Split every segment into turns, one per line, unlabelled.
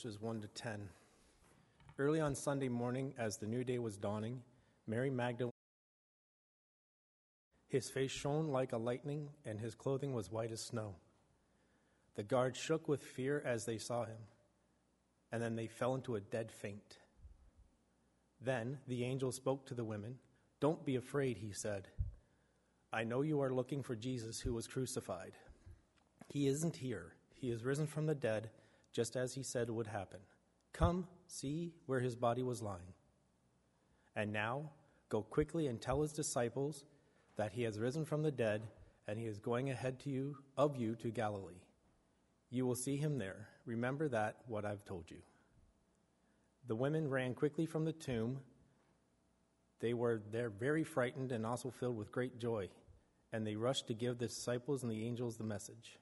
verses 1 to 10. Early on Sunday morning, as the new day was dawning, Mary Magdalene, his face shone like a lightning, and his clothing was white as snow. The guards shook with fear as they saw him, and then they fell into a dead faint. Then the angel spoke to the women. "Don't be afraid," he said. "I know you are looking for Jesus who was crucified. He isn't here. He is risen from the dead, just as he said would happen. Come, see where his body was lying. And now, go quickly and tell his disciples that he has risen from the dead, and he is going ahead of you to Galilee. You will see him there. Remember that, what I've told you." The women ran quickly from the tomb. They were there very frightened and also filled with great joy, and they rushed to give the disciples and the angels the message.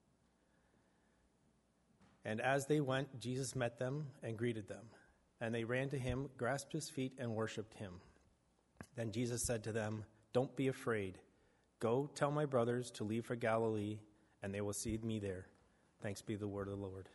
And as they went, Jesus met them and greeted them. And they ran to him, grasped his feet, and worshipped him. Then Jesus said to them, "Don't be afraid. Go tell my brothers to leave for Galilee, and they will see me there." Thanks be the word of the Lord.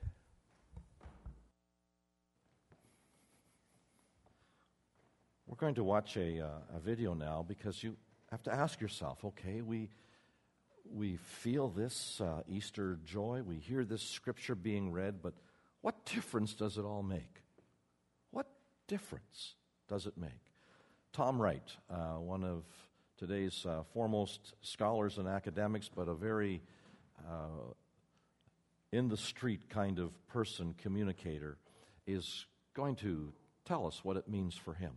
We're going to watch a video now because you have to ask yourself, okay, we feel this Easter joy, we hear this scripture being read, but what difference does it all make? What difference does it make? Tom Wright, one of today's foremost scholars and academics, but a very in-the-street kind of person, communicator, is going to tell us what it means for him.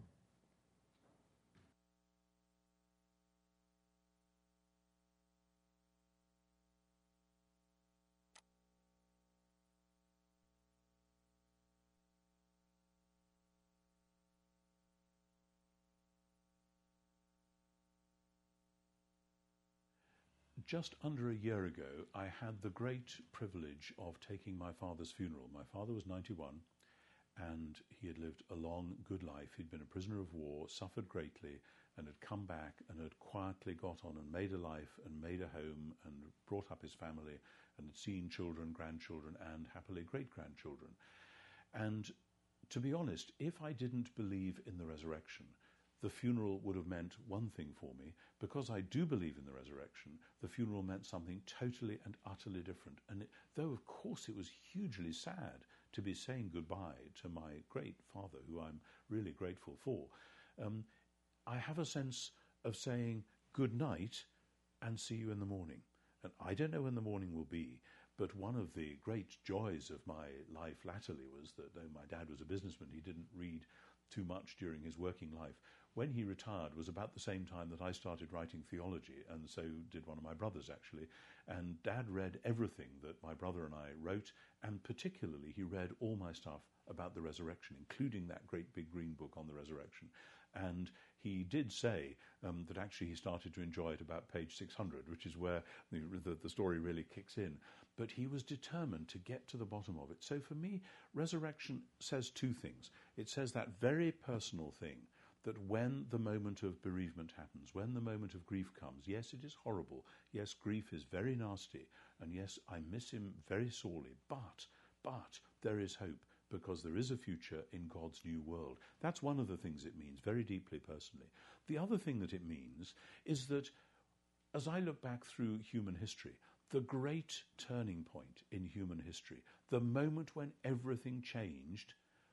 Just under a year ago, I had the great privilege of taking my father's funeral. My father was 91, and he had lived a long, good life. He'd been a prisoner of war, suffered greatly, and had come back and had quietly got on and made a life and made a home and brought up his family and had seen children, grandchildren, and happily great-grandchildren. And to be honest, if I didn't believe in the resurrection, the funeral would have meant one thing for me. Because I do believe in the resurrection, the funeral meant something totally and utterly different. And though, of course, it was hugely sad to be saying goodbye to my great father, who I'm really grateful for, I have a sense of saying good night and see you in the morning. And I don't know when the morning will be, but one of the great joys of my life latterly was that though my dad was a businessman, he didn't read too much during his working life. When he retired was about the same time that I started writing theology, and so did one of my brothers, actually. And Dad read everything that my brother and I wrote, and particularly he read all my stuff about the resurrection, including that great big green book on the resurrection. And he did say that actually he started to enjoy it about page 600, which is where the story really kicks in. But he was determined to get to the bottom of it. So for me, resurrection says two things. It says that very personal thing, that when the moment of bereavement happens, when the moment of grief comes, yes, it is horrible, yes, grief is very nasty, and yes, I miss him very sorely, but there is hope, because there is a future in God's new world. That's one of the things it means, very deeply personally. The other thing that it means is that, as I look back through human history, the great turning point in human history, the moment when everything changed,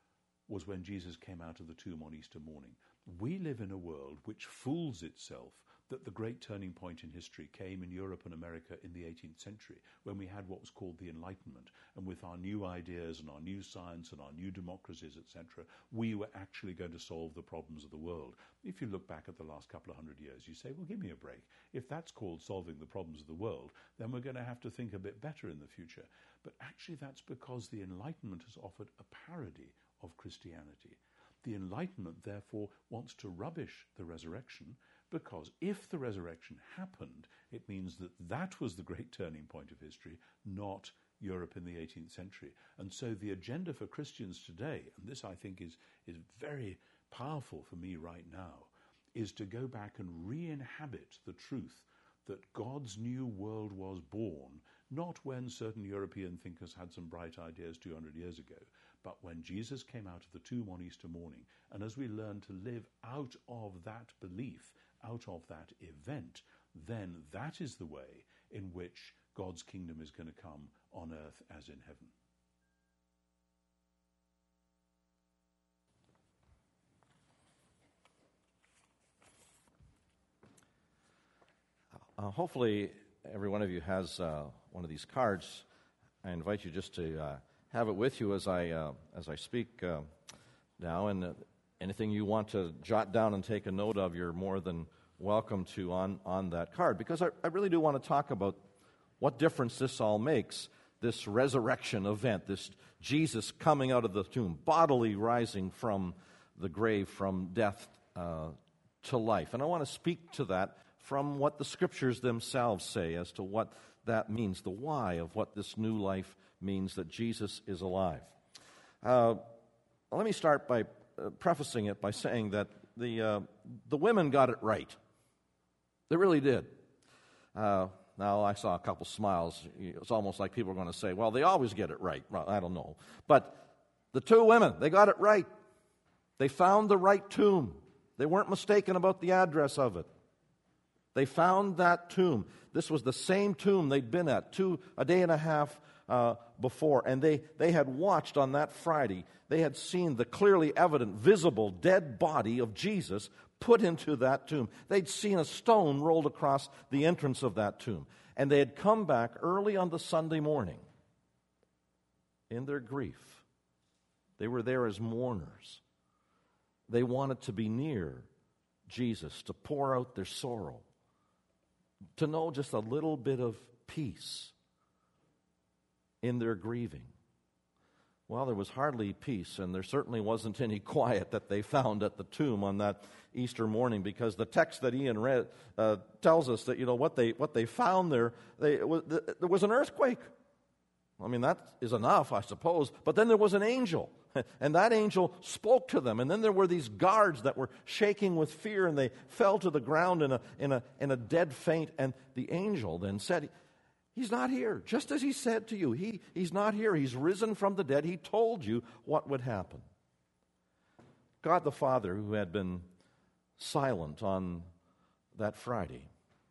was when Jesus came out of the tomb on Easter morning. We live in a world which fools itself that the great turning point in history came in Europe and America in the 18th century, when we had what was called the Enlightenment, and with our new ideas and our new science and our new democracies, etc., we were actually going to solve the problems of the world. If you look back at the last couple of hundred years, you say, well, give me a break. If that's called solving the problems of the world, then we're going to have to think a bit better in the future. But actually that's because the Enlightenment has offered a parody of Christianity. The Enlightenment, therefore, wants to rubbish the resurrection, because if the resurrection happened, it means that that was the great turning point of history, not Europe in the 18th century. And so the agenda for Christians today, and this I think is very powerful for me right now, is to go back and re-inhabit the truth that God's new world was born, not when certain European thinkers had some bright ideas 200 years ago, But when Jesus came out of the tomb on Easter morning, and as we learn to live out of that belief, out of that event, then that is the way in which God's kingdom is going to come on earth as in heaven.
Hopefully, every one of you has one of these cards. I invite you just to have it with you as I speak now. And anything you want to jot down and take a note of, you're more than welcome to on that card. Because I really do want to talk about what difference this all makes, this resurrection event, this Jesus coming out of the tomb, bodily rising from the grave, from death to life. And I want to speak to that from what the Scriptures themselves say as to what that means, the why of what this new life means, that Jesus is alive. Let me start by prefacing it by saying that the women got it right. They really did. Now, I saw a couple smiles. It's almost like people are going to say, well, they always get it right. Well, I don't know. But the two women, they got it right. They found the right tomb. They weren't mistaken about the address of it. They found that tomb. This was the same tomb they'd been at a day and a half before. And they had watched on that Friday. They had seen the clearly evident, visible, dead body of Jesus put into that tomb. They'd seen a stone rolled across the entrance of that tomb. And they had come back early on the Sunday morning in their grief. They were there as mourners. They wanted to be near Jesus, to pour out their sorrow, to know just a little bit of peace in their grieving. Well, there was hardly peace, and there certainly wasn't any quiet that they found at the tomb on that Easter morning, because the text that Ian read tells us that, what they found there, there was an earthquake. I mean, that is enough, I suppose. But then there was an angel, and that angel spoke to them. And then there were these guards that were shaking with fear, and they fell to the ground in a dead faint. And the angel then said, "He's not here, just as he said to you. He's not here. He's risen from the dead. He told you what would happen." God the Father, who had been silent on that Friday,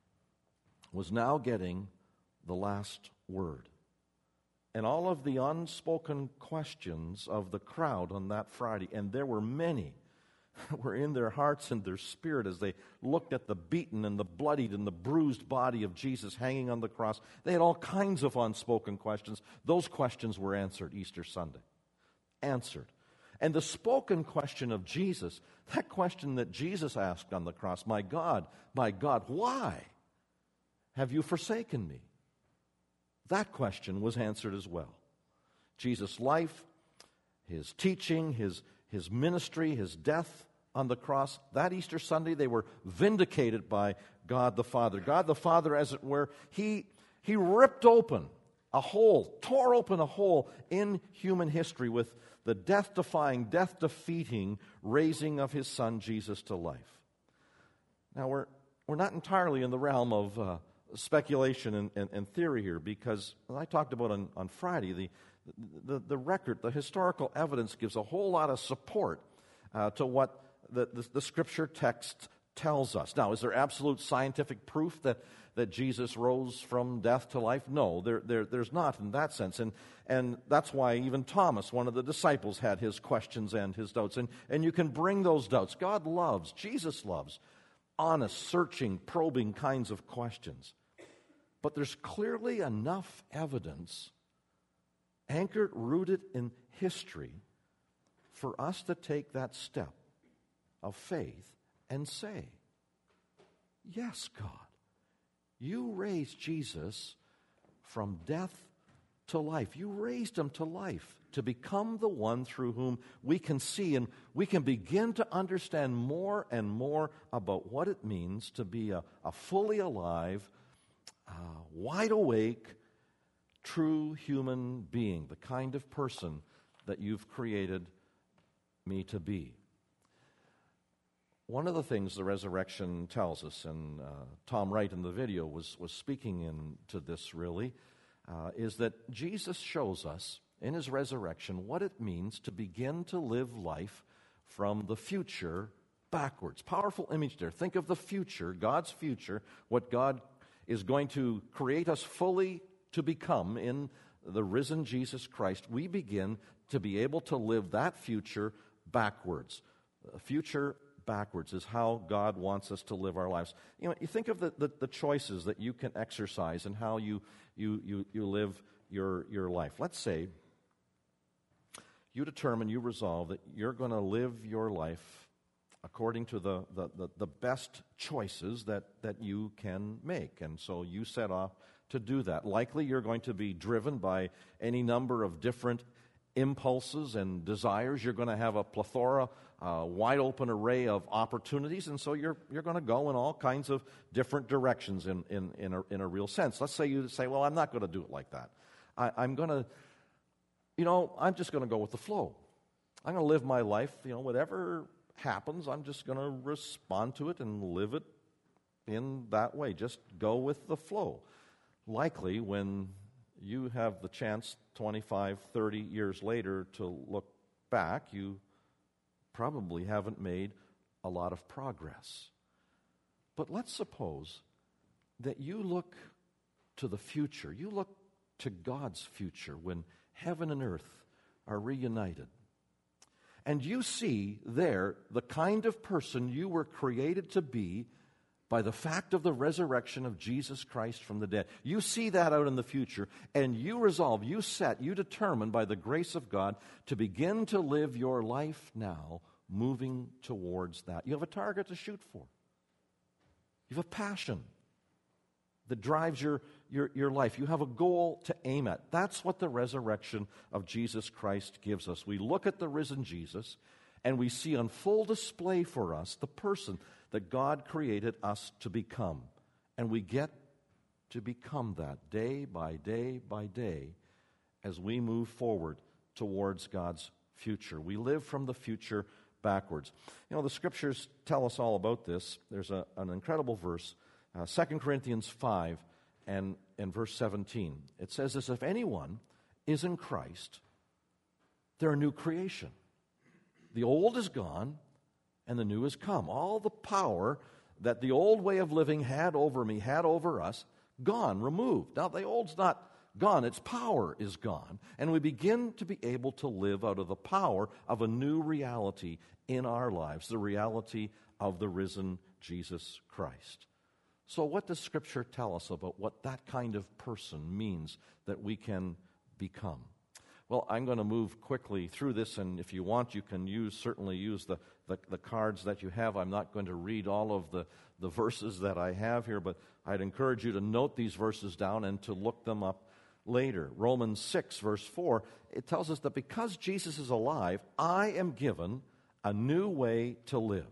was now getting the last word. And all of the unspoken questions of the crowd on that Friday, and there were many, were in their hearts and their spirit as they looked at the beaten and the bloodied and the bruised body of Jesus hanging on the cross. They had all kinds of unspoken questions. Those questions were answered Easter Sunday. Answered. And the spoken question of Jesus, that question that Jesus asked on the cross, my God, why have you forsaken me?" That question was answered as well. Jesus' life, his teaching, his ministry, his death on the cross, that Easter Sunday, they were vindicated by God the Father. God the Father, as it were, he ripped open a hole, tore open a hole in human history with the death-defying, death-defeating raising of his Son, Jesus, to life. Now, we're not entirely in the realm of speculation and theory here, because I talked about on Friday, the record, the historical evidence gives a whole lot of support to what the Scripture text tells us. Now, is there absolute scientific proof that Jesus rose from death to life? No, there's not in that sense. And that's why even Thomas, one of the disciples, had his questions and his doubts. And you can bring those doubts. God loves, Jesus loves, honest, searching, probing kinds of questions. But there's clearly enough evidence, anchored, rooted in history, for us to take that step of faith and say, yes, God, you raised Jesus from death to life. You raised him to life to become the one through whom we can see and we can begin to understand more and more about what it means to be a fully alive, wide awake, true human being, the kind of person that you've created me to be. One of the things the resurrection tells us, and Tom Wright in the video was speaking into this really, is that Jesus shows us in his resurrection what it means to begin to live life from the future backwards. Powerful image there. Think of the future, God's future, what God is going to create us fully to become in the risen Jesus Christ. We begin to be able to live that future backwards. Future backwards is how God wants us to live our lives. You know, you think of the choices that you can exercise and how you live your life. Let's say you determine, you resolve that you're going to live your life according to the best choices that you can make. And so you set off to do that. Likely you're going to be driven by any number of different impulses and desires. You're going to have a plethora, wide open array of opportunities, and so you're going to go in all kinds of different directions in a real sense. Let's say you say, well, I'm not going to do it like that. I'm just going to go with the flow. I'm going to live my life, whatever happens, I'm just going to respond to it and live it in that way. Just go with the flow. Likely, when you have the chance 25, 30 years later to look back, you probably haven't made a lot of progress. But let's suppose that you look to the future. You look to God's future when heaven and earth are reunited. And you see there the kind of person you were created to be by the fact of the resurrection of Jesus Christ from the dead. You see that out in the future, and you resolve, you determine by the grace of God to begin to live your life now moving towards that. You have a target to shoot for. You have a passion that drives your life. You have a goal to aim at. That's what the resurrection of Jesus Christ gives us. We look at the risen Jesus, and we see on full display for us the person that God created us to become. And we get to become that day by day by day as we move forward towards God's future. We live from the future backwards. The Scriptures tell us all about this. There's an incredible verse, 2 Corinthians 5 and verse 17. It says this, if anyone is in Christ, they're a new creation. The old is gone, and the new has come. All the power that the old way of living had over me, had over us, gone, removed. Now, the old's not gone. Its power is gone. And we begin to be able to live out of the power of a new reality in our lives, the reality of the risen Jesus Christ. So what does Scripture tell us about what that kind of person means that we can become? Well, I'm going to move quickly through this, and if you want, you can certainly use the cards that you have. I'm not going to read all of the verses that I have here, but I'd encourage you to note these verses down and to look them up later. Romans 6, verse 4, it tells us that because Jesus is alive, I am given a new way to live.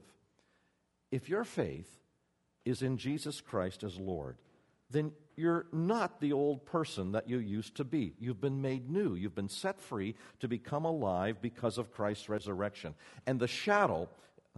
If your faith is in Jesus Christ as Lord, then you're not the old person that you used to be. You've been made new. You've been set free to become alive because of Christ's resurrection. And the shadow,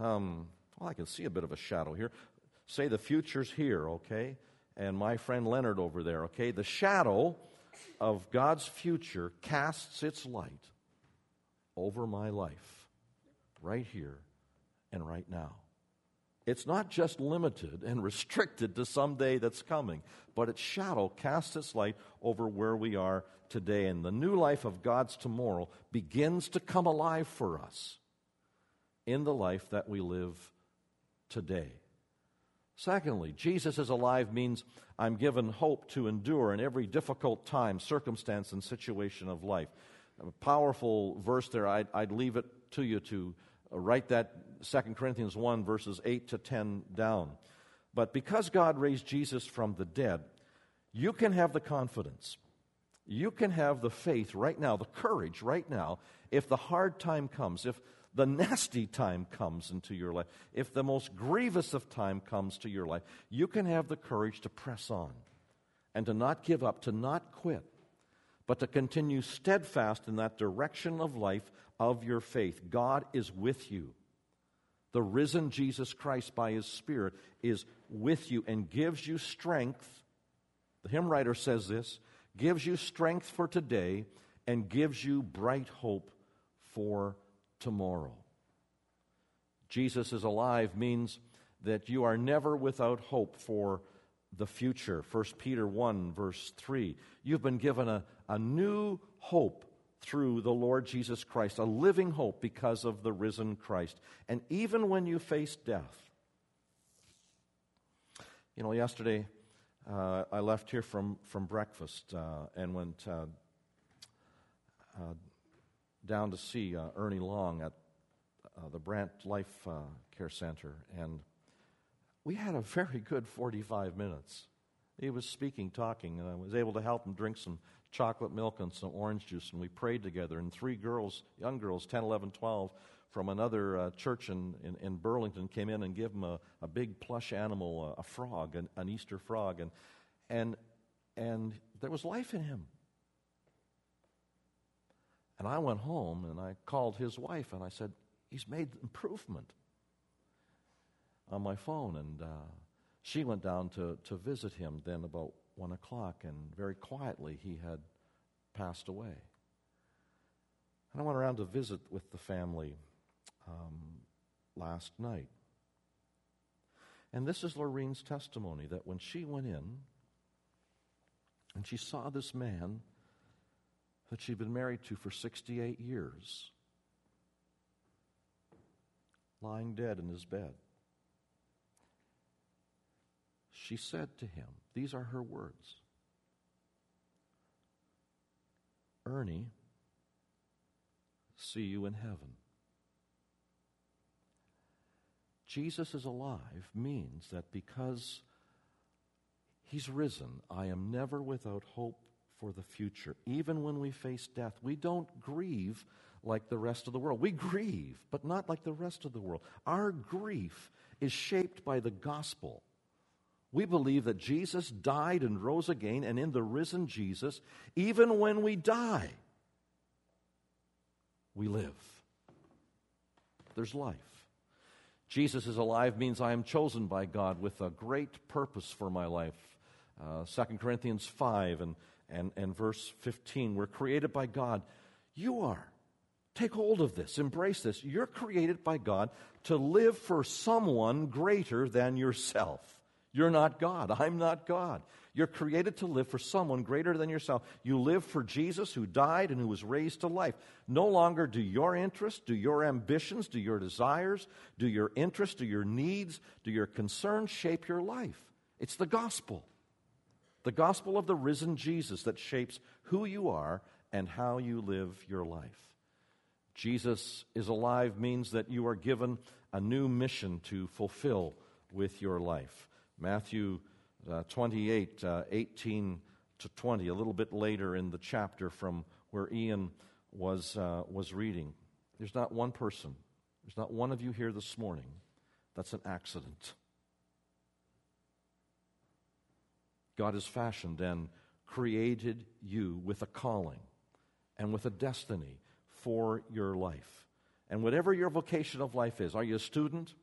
I can see a bit of a shadow here. Say the future's here, okay? And my friend Leonard over there, okay? The shadow of God's future casts its light over my life, right here and right now. It's not just limited and restricted to some day that's coming, but its shadow casts its light over where we are today. And the new life of God's tomorrow begins to come alive for us in the life that we live today. Secondly, Jesus is alive means I'm given hope to endure in every difficult time, circumstance, and situation of life. A powerful verse there. I'd leave it to you to write that 2 Corinthians 1, verses 8 to 10 down. But because God raised Jesus from the dead, you can have the confidence. You can have the faith right now, the courage right now, if the hard time comes, if the nasty time comes into your life, if the most grievous of time comes to your life, you can have the courage to press on and to not give up, to not quit, but to continue steadfast in that direction of life of your faith. God is with you. The risen Jesus Christ by His Spirit is with you and gives you strength. The hymn writer says this, gives you strength for today and gives you bright hope for tomorrow. Jesus is alive means that you are never without hope for the future. 1 Peter 1, verse 3. You've been given a new hope through the Lord Jesus Christ, a living hope because of the risen Christ. And even when you face death. You know, yesterday I left here from breakfast and went down to see Ernie Long at the Brant Life Care Center, and we had a very good 45 minutes. He was speaking, talking, and I was able to help him drink some chocolate milk and some orange juice, and we prayed together. And 3 girls, young girls, 10, 11, 12, from another church in Burlington came in and gave him a big plush animal, a frog, an Easter frog, and there was life in him. And I went home and I called his wife and I said, he's made improvement on my phone. And she went down to visit him then about 1 o'clock, and very quietly he had passed away. And I went around to visit with the family last night. And this is Lorraine's testimony, that when she went in and she saw this man that she'd been married to for 68 years lying dead in his bed, she said to him, these are her words, Ernie, see you in heaven. Jesus is alive means that because he's risen, I am never without hope for the future. Even when we face death, we don't grieve like the rest of the world. We grieve, but not like the rest of the world. Our grief is shaped by the gospel. We believe that Jesus died and rose again, and in the risen Jesus, even when we die, we live. There's life. Jesus is alive means I am chosen by God with a great purpose for my life. 2 Corinthians 5 and verse 15, we're created by God. You are. Take hold of this. Embrace this. You're created by God to live for someone greater than yourself. You're not God. I'm not God. You're created to live for someone greater than yourself. You live for Jesus, who died and who was raised to life. No longer do your interests, do your ambitions, do your desires, do your interests, do your needs, do your concerns shape your life. It's the gospel. The gospel of the risen Jesus that shapes who you are and how you live your life. Jesus is alive means that you are given a new mission to fulfill with your life. Matthew 28, 18 to 20, a little bit later in the chapter from where Ian was reading. There's not one person, there's not one of you here this morning that's an accident. God has fashioned and created you with a calling and with a destiny for your life. And whatever your vocation of life is, are you a student?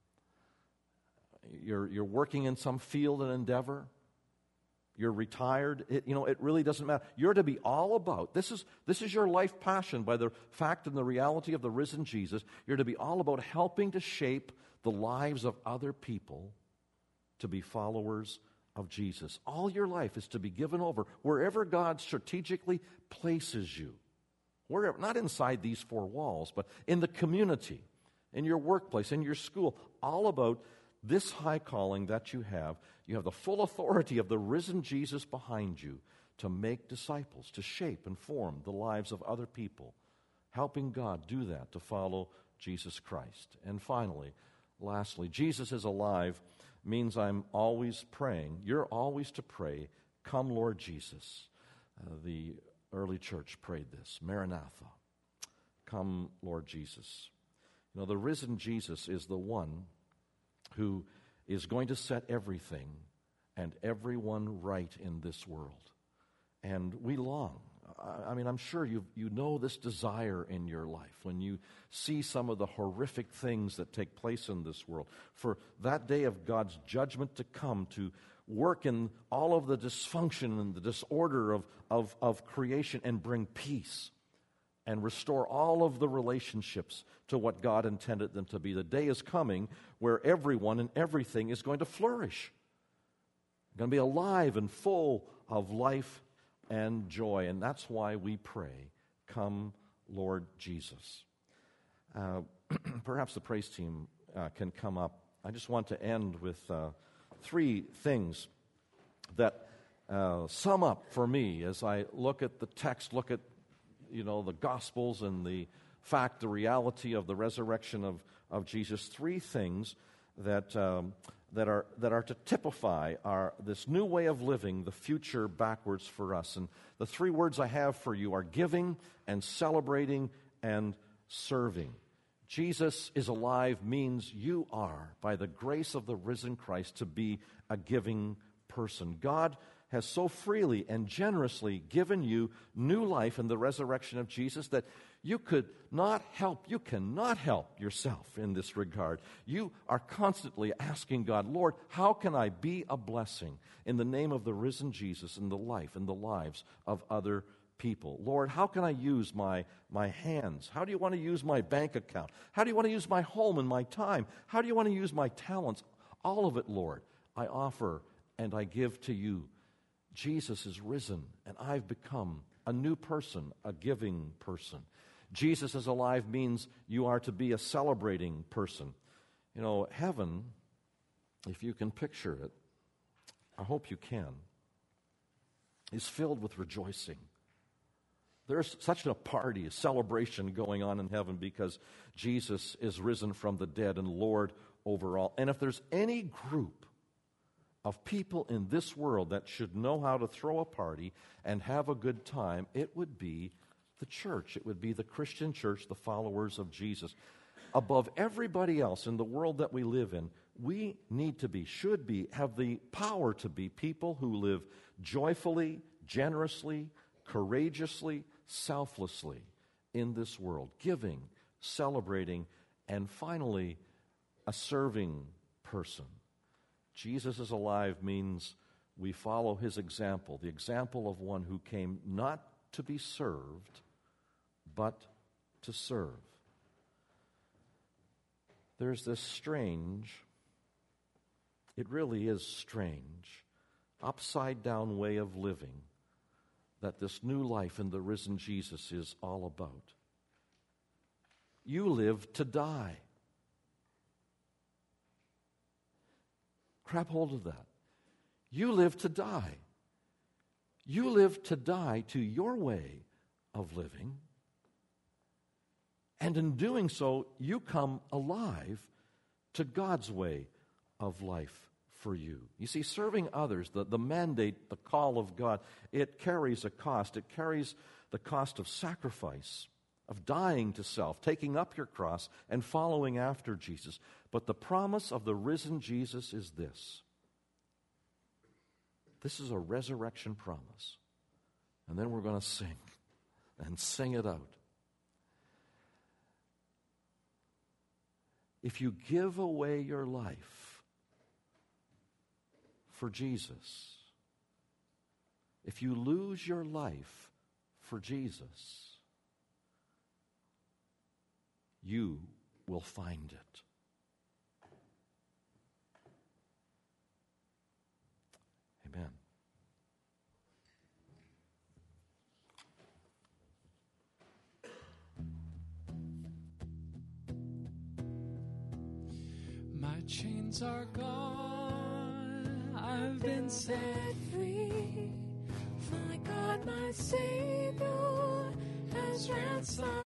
You're working in some field and endeavor. You're retired. It really doesn't matter. You're to be all about, this is your life passion by the fact and the reality of the risen Jesus. You're to be all about helping to shape the lives of other people to be followers of Jesus. All your life is to be given over wherever God strategically places you. Wherever, not inside these 4 walls, but in the community, in your workplace, in your school, all about this high calling that you have. You have the full authority of the risen Jesus behind you to make disciples, to shape and form the lives of other people, helping God do that, to follow Jesus Christ. And finally, lastly, Jesus is alive means I'm always praying. You're always to pray, come Lord Jesus. The early church prayed this, Maranatha, come Lord Jesus. You know, the risen Jesus is the one who is going to set everything and everyone right in this world. And we long. I mean, I'm sure you know this desire in your life when you see some of the horrific things that take place in this world. For that day of God's judgment to come to work in all of the dysfunction and the disorder of creation and bring peace and restore all of the relationships to what God intended them to be. The day is coming where everyone and everything is going to flourish. Going to be alive and full of life and joy. And that's why we pray, come, Lord Jesus. Perhaps the praise team can come up. I just want to end with three things that sum up for me as I look at the text, look at the Gospels and the fact, the reality of the resurrection of Jesus. Three things that are to typify this new way of living, the future backwards for us. And the three words I have for you are giving and celebrating and serving. Jesus is alive means you are, by the grace of the risen Christ, to be a giving person. God has so freely and generously given you new life in the resurrection of Jesus that you cannot help yourself in this regard. You are constantly asking God, Lord, how can I be a blessing in the name of the risen Jesus in the life and the lives of other people? Lord, how can I use my hands? How do you want to use my bank account? How do you want to use my home and my time? How do you want to use my talents? All of it, Lord, I offer and I give to you. Jesus is risen, and I've become a new person, a giving person. Jesus is alive means you are to be a celebrating person. Heaven, if you can picture it, I hope you can, is filled with rejoicing. There's such a party, a celebration going on in heaven because Jesus is risen from the dead and Lord over all. And if there's any group of people in this world that should know how to throw a party and have a good time, it would be the church. It would be the Christian church, the followers of Jesus. Above everybody else in the world that we live in, we need to be, should be, have the power to be people who live joyfully, generously, courageously, selflessly in this world, giving, celebrating, and finally, a serving person. Jesus is alive means we follow his example, the example of one who came not to be served, but to serve. There's this strange, it really is strange, upside down way of living that this new life in the risen Jesus is all about. You live to die. Grab hold of that. You live to die. You live to die to your way of living. And in doing so, you come alive to God's way of life for you. You see, serving others, the mandate, the call of God, it carries a cost. It carries the cost of sacrifice, of dying to self, taking up your cross, and following after Jesus. But the promise of the risen Jesus is this. This is a resurrection promise. And then we're going to sing, and sing it out. If you give away your life for Jesus, if you lose your life for Jesus, you will find it. Amen.
My chains are gone, I've been set free. My God, my Savior has ransomed